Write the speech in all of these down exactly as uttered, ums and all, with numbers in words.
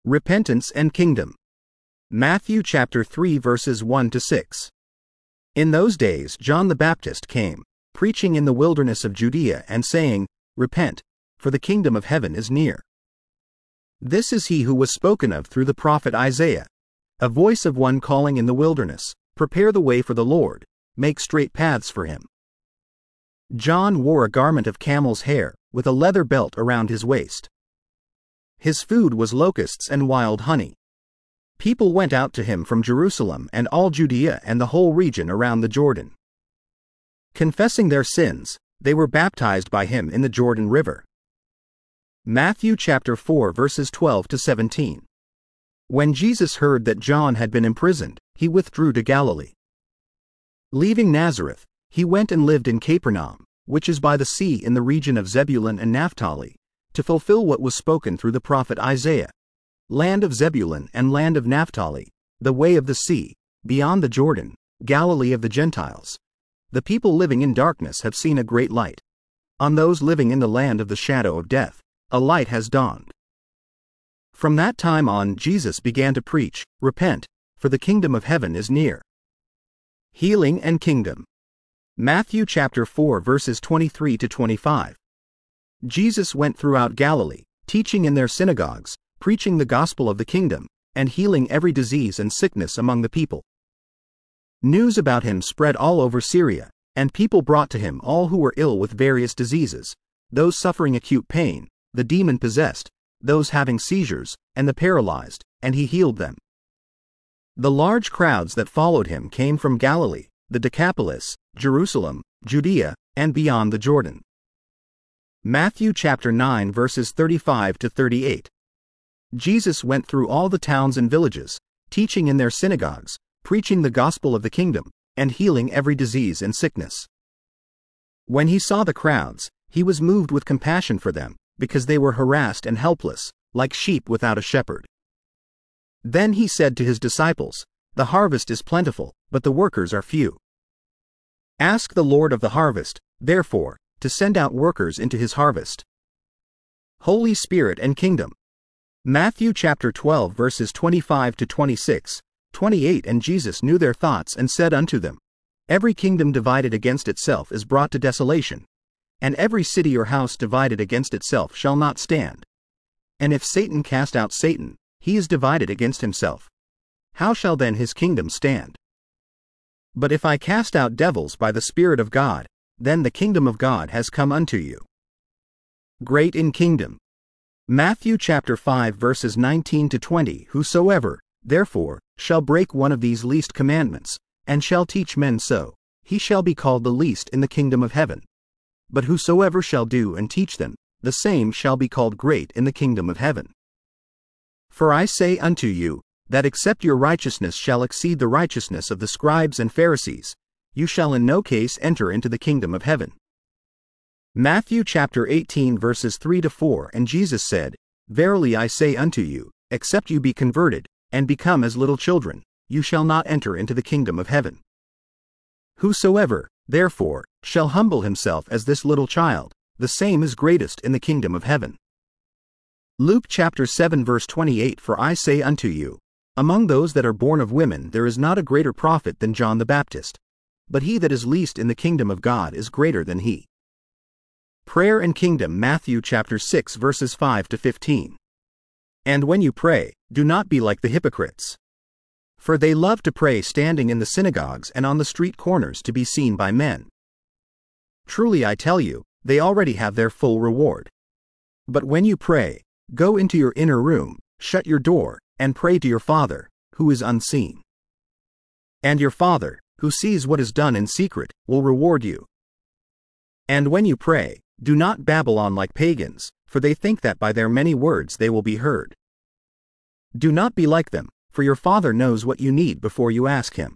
Repentance and Kingdom. Matthew chapter three verses one to six. In those days John the Baptist came, preaching in the wilderness of Judea and saying, Repent, for the kingdom of heaven is near. This is he who was spoken of through the prophet Isaiah, a voice of one calling in the wilderness, Prepare the way for the Lord, make straight paths for him. John wore a garment of camel's hair, with a leather belt around his waist. His food was locusts and wild honey. People went out to him from Jerusalem and all Judea and the whole region around the Jordan. Confessing their sins, they were baptized by him in the Jordan River. Matthew chapter four verses twelve to seventeen. When Jesus heard that John had been imprisoned, he withdrew to Galilee. Leaving Nazareth, he went and lived in Capernaum, which is by the sea in the region of Zebulun and Naphtali, to fulfill what was spoken through the prophet Isaiah. Land of Zebulun and land of Naphtali, the way of the sea, beyond the Jordan, Galilee of the Gentiles. The people living in darkness have seen a great light. On those living in the land of the shadow of death, a light has dawned. From that time on Jesus began to preach, Repent, for the kingdom of heaven is near. Healing and Kingdom. Matthew chapter four verses twenty-three to twenty-five. Jesus went throughout Galilee, teaching in their synagogues, preaching the gospel of the kingdom, and healing every disease and sickness among the people. News about him spread all over Syria, and people brought to him all who were ill with various diseases, those suffering acute pain, the demon-possessed, those having seizures, and the paralyzed, and he healed them. The large crowds that followed him came from Galilee, the Decapolis, Jerusalem, Judea, and beyond the Jordan. Matthew chapter nine verses thirty-five to thirty-eight. Jesus went through all the towns and villages, teaching in their synagogues, preaching the gospel of the kingdom, and healing every disease and sickness. When he saw the crowds, he was moved with compassion for them, because they were harassed and helpless, like sheep without a shepherd. Then he said to his disciples, The harvest is plentiful, but the workers are few. Ask the Lord of the harvest, therefore, to send out workers into his harvest. Holy Spirit and Kingdom. Matthew chapter twelve verses twenty-five to twenty-six, twenty-eight. And Jesus knew their thoughts and said unto them, Every kingdom divided against itself is brought to desolation, and every city or house divided against itself shall not stand. And if Satan cast out Satan, he is divided against himself. How shall then his kingdom stand? But if I cast out devils by the Spirit of God, then the kingdom of God has come unto you. Great in Kingdom. Matthew chapter five verses nineteen to twenty. Whosoever, therefore, shall break one of these least commandments, and shall teach men so, he shall be called the least in the kingdom of heaven. But whosoever shall do and teach them, the same shall be called great in the kingdom of heaven. For I say unto you, that except your righteousness shall exceed the righteousness of the scribes and Pharisees, you shall in no case enter into the kingdom of heaven. Matthew chapter eighteen verses three to four. And Jesus said, Verily I say unto you, except you be converted, and become as little children, you shall not enter into the kingdom of heaven. Whosoever, therefore, shall humble himself as this little child, the same is greatest in the kingdom of heaven. Luke chapter seven verse twenty-eight. For I say unto you, among those that are born of women there is not a greater prophet than John the Baptist, but he that is least in the kingdom of God is greater than he. Prayer and Kingdom. Matthew chapter six verses five to fifteen. And when you pray, do not be like the hypocrites. For they love to pray standing in the synagogues and on the street corners to be seen by men. Truly I tell you, they already have their full reward. But when you pray, go into your inner room, shut your door, and pray to your Father, who is unseen. And your Father, who sees what is done in secret, will reward you. And when you pray, do not babble on like pagans, for they think that by their many words they will be heard. Do not be like them, for your Father knows what you need before you ask him.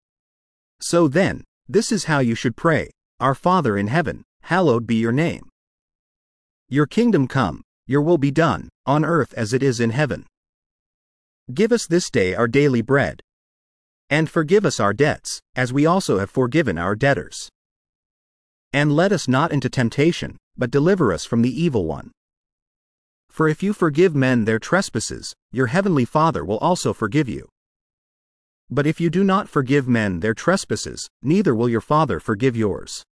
So then, this is how you should pray, Our Father in heaven, hallowed be your name. Your kingdom come, your will be done, on earth as it is in heaven. Give us this day our daily bread. And forgive us our debts, as we also have forgiven our debtors. And let us not into temptation, but deliver us from the evil one. For if you forgive men their trespasses, your heavenly Father will also forgive you. But if you do not forgive men their trespasses, neither will your Father forgive yours.